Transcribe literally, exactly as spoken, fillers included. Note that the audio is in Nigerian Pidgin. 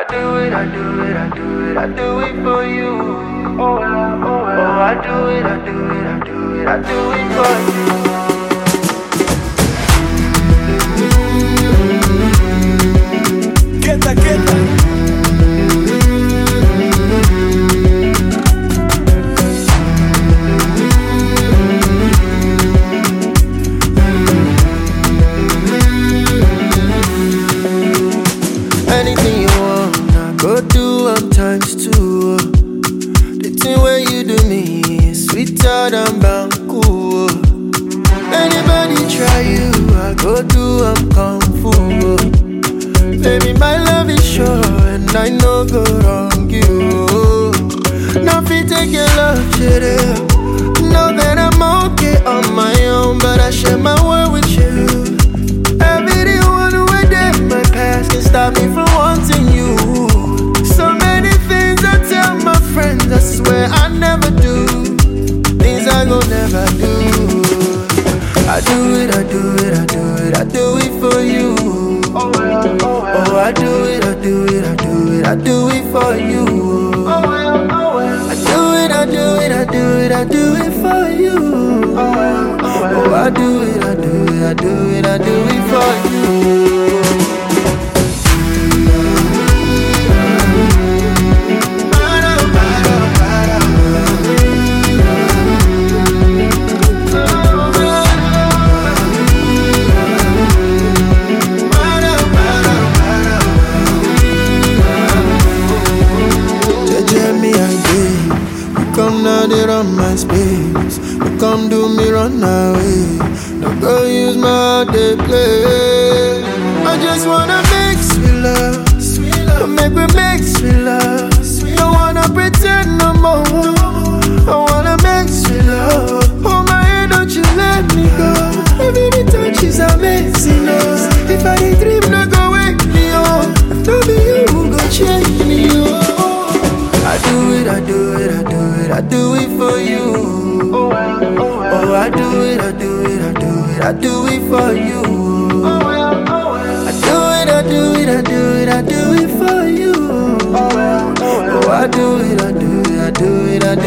do it, I do it, I do it, I do it for you. Oh, oh, oh, I do it, I do it, I do it, I do it for you. Get that, get that. Anything you want, I go do am times two. The thing where you do me is sweeter than Banku. Anybody try you, I go do am kung fu. Baby, my love is sure and I know go wrong you. Nothing take your love, shit up. Know that I'm okay on my own, but I share my world with you. Everyone who I did my past can stop me from wanting you. So many things I tell my friends, I swear I never do. Things I gon' never do. I do it, I do it, I do it, I do it for you. Oh, oh, I do it, I do it, I do it, I do it for you. I do it, I do it, I do it, I do it for you. Oh, I do it, I do it, I do it, I do it for you. Come now, they run my space. You come do me run away. No go use my heart, they play. I just wanna mix with love, sweet love. Make me mix with love. Don't wanna pretend no more. I wanna mix with love. Hold my hand, don't you let me go. Every touch is amazing, oh. If I did dream, no go wake me up. If don't be you, who go change me, oh. I do it, I do it, I do it, I do it for you. Oh, I do it, I do it, I do it, I do it for you. I do it, I do it, I do it, I do it for you. Oh, I do it, I do it, I do it, I do